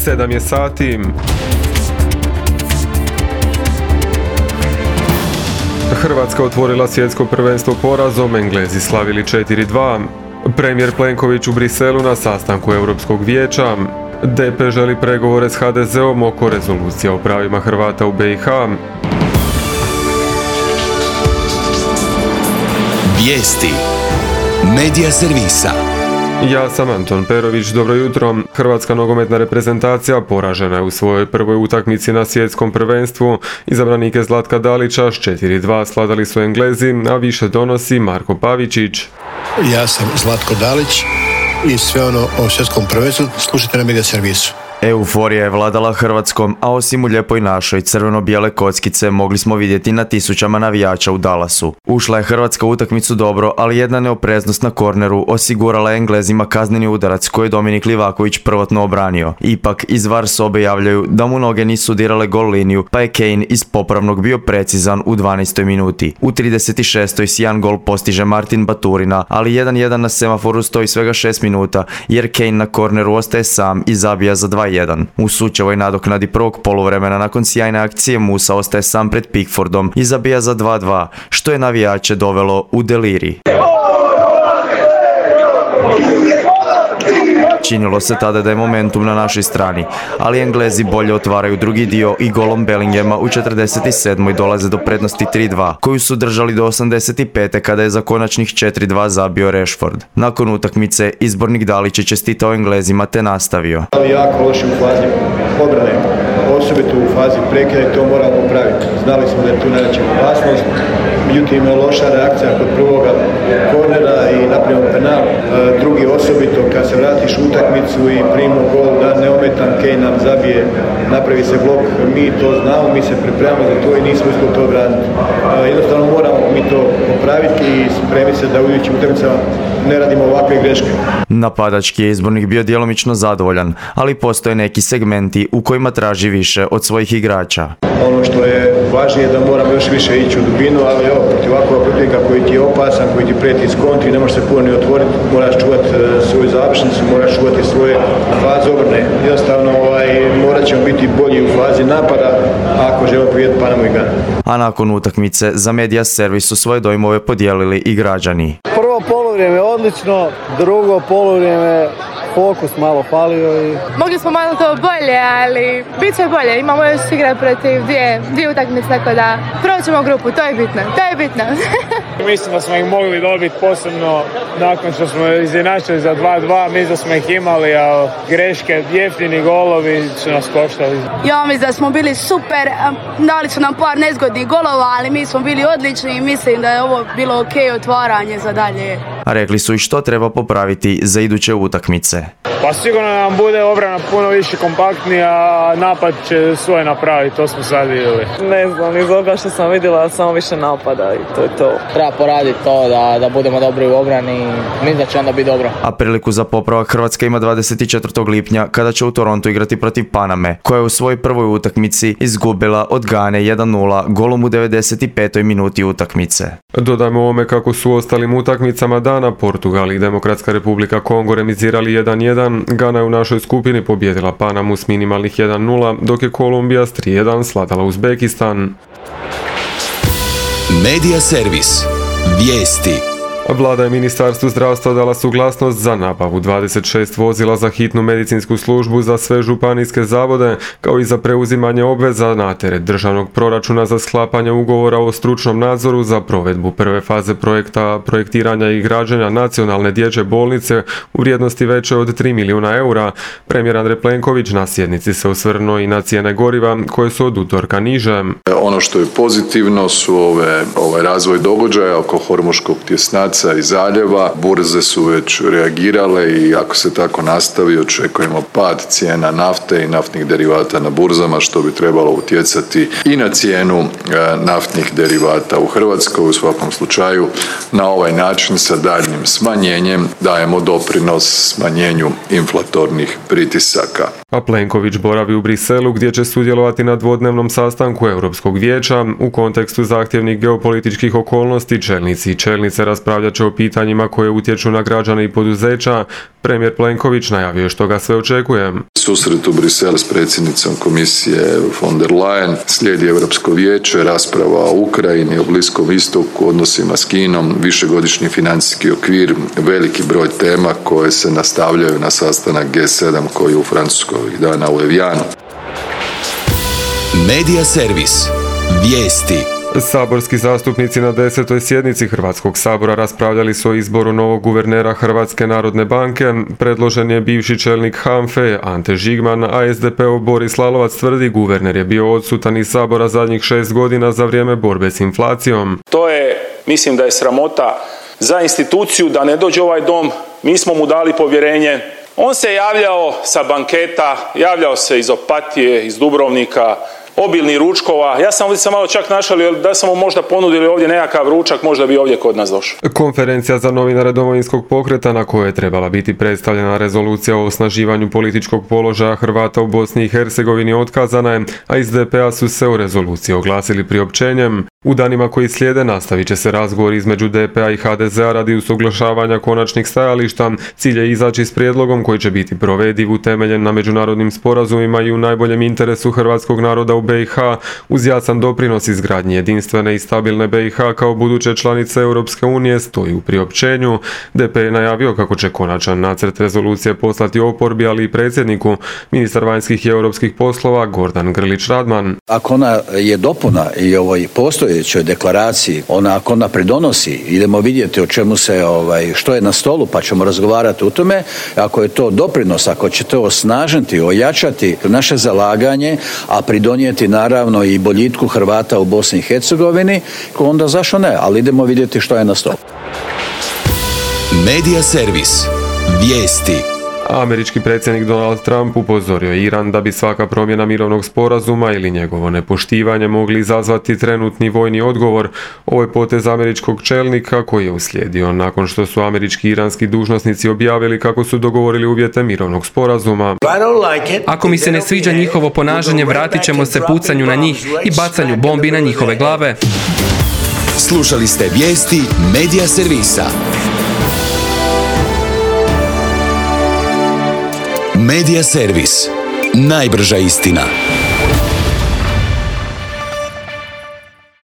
7 je sati. Hrvatska otvorila svjetsko prvenstvo porazom, Englezi slavili 4-2. Premijer Plenković u Briselu na sastanku Europskog vijeća. DP želi pregovore s HDZ-om oko rezolucija o pravima Hrvata u BiH. Vijesti Medija servisa. Ja sam Anton Perović, dobro jutro. Hrvatska nogometna reprezentacija poražena je u svojoj prvoj utakmici na svjetskom prvenstvu. Izabranike Zlatka Dalića s 4-2 sladali su Englezi, a više donosi Marko Pavičić. Ja sam Zlatko Dalić i sve ono o svjetskom prvenstvu slušajte na Medija servisu. Euforija je vladala Hrvatskom, a osim u lijepoj našoj crveno-bijele kockice mogli smo vidjeti na tisućama navijača u Dallasu. Ušla je Hrvatska u utakmicu dobro, ali jedna neopreznost na korneru osigurala je Englezima kazneni udarac koji je Dominik Livaković prvotno obranio. Ipak iz VAR sobe javljaju da mu noge nisu dirale gol liniju, pa je Kane iz popravnog bio precizan u 12. minuti. U 36. sjajan gol postiže Martin Baturina, ali 1-1 na semaforu stoji svega 6 minuta, jer Kane na korneru ostaje sam i zabija za 2-1. U sučevoj nadoknadi prvog poluvremena nakon sjajne akcije Musa ostaje sam pred Pickfordom i zabija za 2-2, što je navijače dovelo u delirij. Činilo se tada da je momentum na našoj strani, ali Englezi bolje otvaraju drugi dio i golom Bellinghama u 47. dolaze do prednosti 3-2, koju su držali do 85. kada je za konačnih 4-2 zabio Rashford. Nakon utakmice, izbornik Dalić je čestitao Englezima te nastavio. Jako loši u fazi obrane, osobito u fazi prekida i to moramo popraviti. Znali smo da je tu najveća opasnost, međutim je loša reakcija kod prvoga kornera i napravimo penal. Drugi osobito kad se vratiš u utakmicu i primu gol da neometan Kane nam zabije, napravi se blok, mi to znamo, mi se pripremamo za to i nismo uspjeli to obraniti. Jednostavno moramo mi to popraviti i spremiti se da u idućim utakmicama ne radimo ovakve greške. Napadački je izbornik bio djelomično zadovoljan, ali postoje neki segmenti u kojima traži više od svojih igrača. Ono što je važnije da moramo još više ići u dubinu, ali evo, protiv ovakvog protivnika koji ti je opasan, koji ti prijeti iz kontri, ne možeš se puno ni otvoriti, moraš čuvati svoju završnicu, moraš čuvati svoje faze obrane. Jednostavno morat ćemo biti bolji u fazi napada ako želimo pobijediti Panamu i Ganu. A nakon utakmice za Medija servis su svoje dojmove podijelili i građani. Prvo poluvrijeme odlično, drugo poluvrijeme fokus malo falio i... Mogli smo malo to bolje, ali bit će bolje. Imamo još igrat protiv dvije utakmice, tako da proćemo grupu, to je bitno. Mislim da smo ih mogli dobiti, posebno nakon što smo izjednačili za 2-2, mislim da smo ih imali, a greške, jeftini golovi su nas koštali. Ja mislim da smo bili super, dali su nam par nezgodnih golova, ali mi smo bili odlični i mislim da je ovo bilo ok otvaranje za dalje. A rekli su i što treba popraviti za iduće utakmice. Pa sigurno nam bude obrana puno više kompaktnija, a napad će svoje napraviti, to smo sad vidjeli. Ne znam, iz ovoga što sam vidjela samo više napada i to je to. Treba poraditi to da budemo dobri u obrani i mislim da će onda biti dobro. A priliku za popravak Hrvatska ima 24. lipnja kada će u Torontu igrati protiv Paname, koja je u svojoj prvoj utakmici izgubila od Gane 1-0 golom u 95. minuti utakmice. Dodajmo ovome kako su ostalim utakmicama dana Portugal i Demokratska Republika Kongo remizirali 1-1, Gana je u našoj skupini pobijedila Panamu s minimalnih 1-0, dok je Kolumbija s 3-1 sladala Uzbekistan. Medija servis. Vijesti. Vlada je Ministarstvu zdravstva dala suglasnost za nabavu 26 vozila za hitnu medicinsku službu za sve županijske zavode, kao i za preuzimanje obveza na teret državnog proračuna za sklapanje ugovora o stručnom nadzoru za provedbu prve faze projekta projektiranja i građenja nacionalne dječje bolnice u vrijednosti veće od 3 milijuna eura. Premijer Andrej Plenković na sjednici se osvrnuo i na cijene goriva koje su od utorka niže. Ono što je pozitivno su ovaj razvoj događaja oko Hormuškog tjesnaca i zaljeva. Burze su već reagirale i ako se tako nastavi očekujemo pad cijena nafte i naftnih derivata na burzama, što bi trebalo utjecati i na cijenu naftnih derivata u Hrvatskoj. U svakom slučaju na ovaj način sa daljnjim smanjenjem dajemo doprinos smanjenju inflatornih pritisaka. A Plenković boravi u Briselu gdje će sudjelovati na dvodnevnom sastanku Europskog vijeća. U kontekstu zahtjevnih geopolitičkih okolnosti čelnici i čelnice raspravljaju raspravljat će o pitanjima koje utječu na građane i poduzeća. Premijer Plenković najavio je što ga sve očekuje. Susret u Briselu s predsjednicom komisije von der Leyen, slijedi Europsko vijeće, rasprava o Ukrajini, o Bliskom istoku, odnosima s Kinom, višegodišnji financijski okvir, veliki broj tema koje se nastavljaju na sastanak G7 koji je u Francuskoj ovih dana u Evianu. Medija servis. Vijesti. Saborski zastupnici na 10. sjednici Hrvatskog sabora raspravljali su o izboru novog guvernera Hrvatske narodne banke. Predložen je bivši čelnik HANFA-e Ante Žigman, a SDP-ov Boris Lalovac tvrdi guverner je bio odsutan iz sabora zadnjih 6 godina za vrijeme borbe s inflacijom. To je, mislim da je sramota za instituciju da ne dođe ovaj dom. Mi smo mu dali povjerenje. On se javljao sa banketa, javljao se iz Opatije, iz Dubrovnika, obilnih ručkova. Ja sam ovdje malo čak našalio da smo možda ponudili ovdje nekakav ručak, možda bi ovdje kod nas došao. Konferencija za novinare Domovinskog pokreta na kojoj je trebala biti predstavljena rezolucija o osnaživanju političkog položaja Hrvata u Bosni i Hercegovini otkazana je, a iz DP-a su se u rezoluciji oglasili priopćenjem. U danima koji slijede nastavit će se razgovor između DP-a i HDZ-a radi usuglašavanja konačnih stajališta. Cilj je izaći s prijedlogom koji će biti provediv, utemeljen na međunarodnim sporazumima i u najboljem interesu hrvatskog naroda u BiH, uz jasan doprinos izgradnji jedinstvene i stabilne BiH kao buduće članice Europske unije, stoji u priopćenju. DP je najavio kako će konačan nacrt rezolucije poslati oporbi, ali i predsjedniku. Ministar vanjskih i europskih poslova Gordan Grlić Radman. Ako ona je dopuna i ovoj postojećoj deklaraciji, ako ona pridonosi, idemo vidjeti o čemu se, što je na stolu, pa ćemo razgovarati o tome. Ako je to doprinos, ako će to osnažiti, ojačati naše zalaganje, a pridonijeti naravno i boljitku Hrvata u Bosni i Hercegovini, onda zašto ne, ali idemo vidjeti što je na stolu. Medija servis. Vijesti. Američki predsjednik Donald Trump upozorio je Iran da bi svaka promjena mirovnog sporazuma ili njegovo nepoštivanje mogli izazvati trenutni vojni odgovor. Ovo je potez američkog čelnika koji je uslijedio nakon što su američki i iranski dužnosnici objavili kako su dogovorili uvjete mirovnog sporazuma. Ako mi se ne sviđa njihovo ponašanje, vratit ćemo se pucanju na njih i bacanju bombi na njihove glave. Slušali ste vijesti Medija servisa. Medija servis. Najbrža istina.